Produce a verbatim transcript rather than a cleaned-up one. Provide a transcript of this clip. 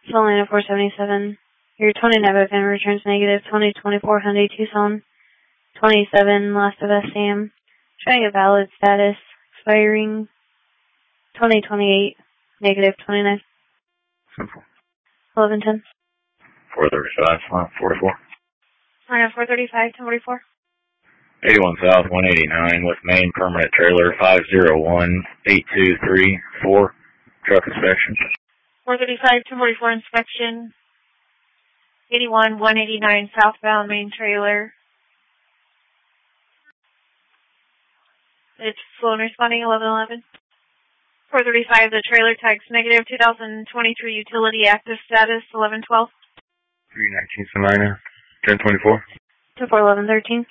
Solana four seventy-seven. Your twenty-nine van returns negative. twenty twenty-four Hyundai Tucson. twenty-seven Last of Us Sam. Showing a valid status. Expiring twenty twenty-eight. Negative twenty-nine. Simple. eleven ten. four thirty-five, forty-four. Alright, four thirty-five, ten forty-four. eighty-one South, one eighty-nine, with main permanent trailer, five zero one, eight two three four. Truck inspection. four thirty-five, ten forty-four inspection. eighty-one, one eighty-nine, southbound main trailer. It's flow and responding, eleven eleven. four thirty-five, the trailer tags negative, two thousand twenty-three utility active status, eleven twelve. three nineteen Salina, ten twenty-four. ten four eleven thirteen.